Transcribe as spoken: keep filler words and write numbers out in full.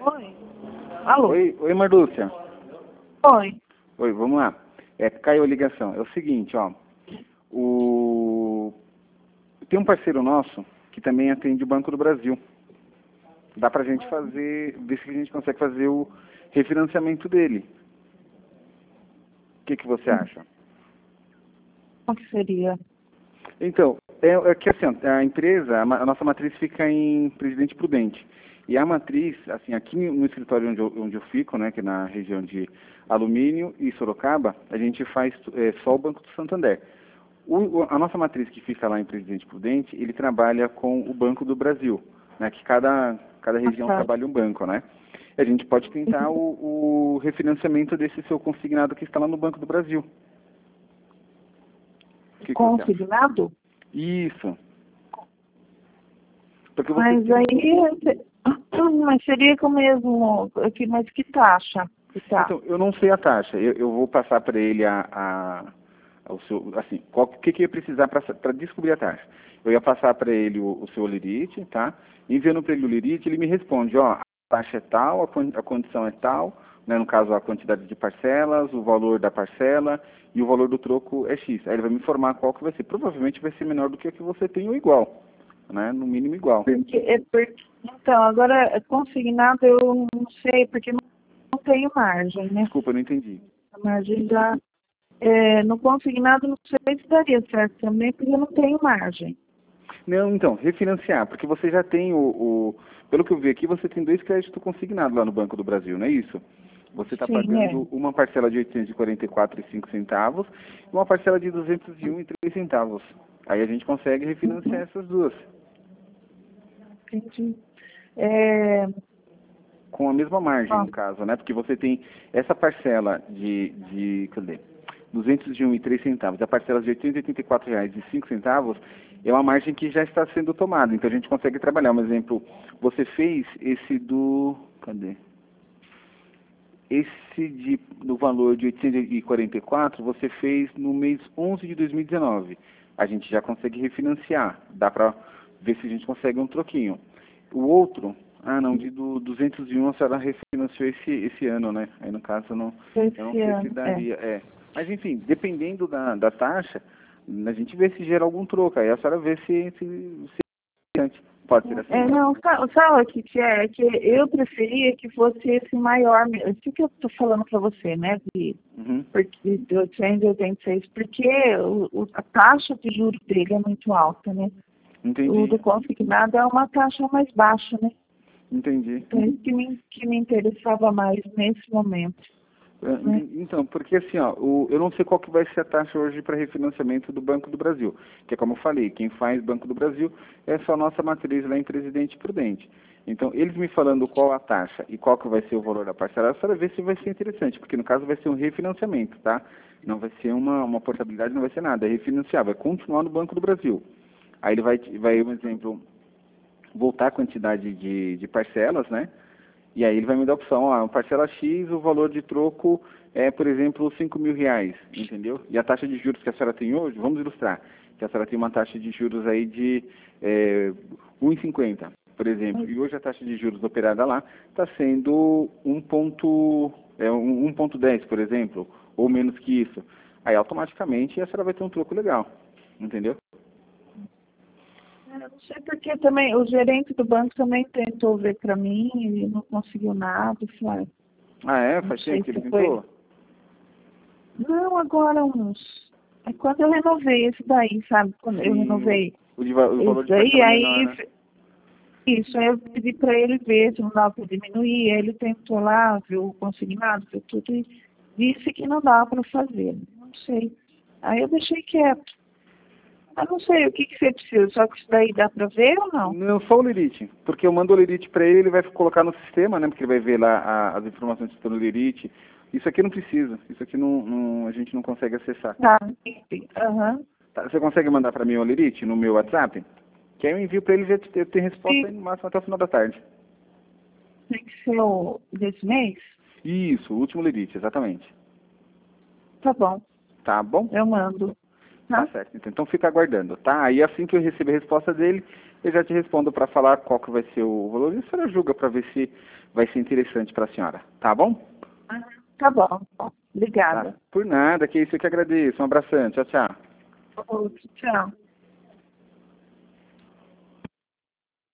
Oi. Alô? Oi, oi, Marlúcia. Oi. Oi, vamos lá. É, caiu a ligação. É o seguinte, ó. O... Tem um parceiro nosso que também atende o Banco do Brasil. Dá pra gente fazer, ver se a gente consegue fazer o refinanciamento dele. O que, que você acha? Como que seria? Então, é, é que assim, ó, a empresa, a, ma- a nossa matriz fica em Presidente Prudente. E a matriz, assim, aqui no escritório onde eu, onde eu fico, né, que é na região de Alumínio e Sorocaba, a gente faz é, só o Banco do Santander. O, o- a nossa matriz que fica lá em Presidente Prudente, ele trabalha com o Banco do Brasil, né, que cada, cada região Ah, tá. trabalha um banco, né? E a gente pode tentar o, o refinanciamento desse seu consignado que está lá no Banco do Brasil. O que, que você acha? Consignado? Isso. Porque você Mas tem... aí, mas seria com o mesmo, que- mas que taxa? Que tá? Então, eu não sei a taxa. Eu, eu vou passar para ele a, a, o seu, assim, qual, o que, que eu ia precisar para descobrir a taxa. Eu ia passar para ele o, o seu Lirite, tá? Enviando para ele o Lirite, ele me responde, ó, a taxa é tal, a, con- a condição é tal, né? No caso, a quantidade de parcelas, o valor da parcela e o valor do troco é X. Aí ele vai me informar qual que vai ser. Provavelmente vai ser menor do que o que você tem ou igual, né? No mínimo igual. Porque, é porque, então, agora, consignado eu não sei, porque não, não tenho margem, né? Desculpa, eu não entendi. A margem já, é, no consignado não sei se daria certo também, porque eu não tenho margem. Não, então, refinanciar, porque você já tem o, o- pelo que eu vi aqui, você tem dois créditos consignados lá no Banco do Brasil, não é isso? Você está Sim, é. pagando uma parcela de oitocentos e quarenta e quatro reais e cinco centavos e uma parcela de duzentos e um reais e três centavos. Aí a gente consegue refinanciar essas duas, Entendi. É, com a mesma margem, ó, no caso, né? Porque você tem essa parcela de, de cadê? duzentos e um reais e três centavos, a parcela de oitocentos e oitenta e quatro reais e cinco centavos é uma margem que já está sendo tomada, então a gente consegue trabalhar. Um exemplo, você fez esse do, cadê? Esse de, no valor de oitocentos e quarenta e quatro, você fez no mês onze de dois mil e dezenove. A gente já consegue refinanciar, dá para ver se a gente consegue um troquinho. O outro, ah não, de do duzentos e um a senhora refinanciou esse, esse ano, né? Aí no caso eu não, eu não esse sei se ano, é. daria, é. Mas enfim, dependendo da, da taxa, a gente vê se gera algum troco, aí a senhora vê se, se, se pode ser assim. É, não, sa- sabe o que que é? É que eu preferia que fosse esse maior, me- isso que eu estou falando para você, né, de, Uhum, porque, de oitocentos e oitenta e seis, porque o, o- a taxa de juros dele é muito alta, né? O entendi, do consignado é uma taxa mais baixa, né? entendi. Então, isso que me, que me interessava mais nesse momento, É, né? Então, porque assim, ó, o, eu não sei qual que vai ser a taxa hoje para refinanciamento do Banco do Brasil, que é como eu falei, quem faz Banco do Brasil é só a nossa matriz lá em Presidente Prudente. Então, eles me falando qual a taxa e qual que vai ser o valor da parcela, para ver se vai ser interessante, porque no caso vai ser um refinanciamento, tá? Não vai ser uma, uma portabilidade, não vai ser nada, é refinanciar, vai continuar no Banco do Brasil. Aí ele vai, vai um exemplo, voltar a quantidade de, de parcelas, né? E aí ele vai me dar a opção, ó, parcela X, o valor de troco é, por exemplo, cinco mil reais, entendeu? E a taxa de juros que a senhora tem hoje, vamos ilustrar, que a senhora tem uma taxa de juros aí de é, um vírgula cinquenta, por exemplo, e hoje a taxa de juros operada lá está sendo um ponto, é, um- 1,10, por exemplo, ou menos que isso. Aí automaticamente a senhora vai ter um troco legal, entendeu? Eu não sei porque também, o gerente do banco também tentou ver para mim e não conseguiu nada, falei, Ah, é? não Faz sei tempo que ele se foi. tentou? Não, agora uns. É quando eu renovei esse daí, sabe? Quando eu Sim, o, renovei o, de va- o valor esse de daí, parcela menor, aí né? isso, aí eu pedi para ele ver se não dava para diminuir, aí ele tentou lá, viu o consignado, viu tudo e disse que não dava para fazer. Não sei. Aí eu deixei quieto. Mas não sei, o que, que você precisa? Só que isso daí dá para ver ou não? Não, só o Lirite, porque eu mando o Lirite para ele, ele vai colocar no sistema, né, porque ele vai ver lá a- as informações que estão no Lirite. Isso aqui não precisa, isso aqui não, não- a gente não consegue acessar. Tá. Aham. Tá, você consegue mandar para mim o Lirite no meu WhatsApp? Que aí eu envio para ele e já te- eu tenho resposta aí no máximo até o final da tarde. Tem que ser o desse mês? Isso, o último Lirite, exatamente. Tá bom, Tá bom? eu mando. Tá Tá? certo. Então, então fica aguardando, tá? Aí assim que eu receber a resposta dele, eu já te respondo para falar qual que vai ser o valor e a senhora julga para ver se vai ser interessante para a senhora. Tá bom? Tá bom. Obrigada. Tá. Por nada, que isso eu que agradeço. Um abração. Tchau, tchau. Outro, tchau.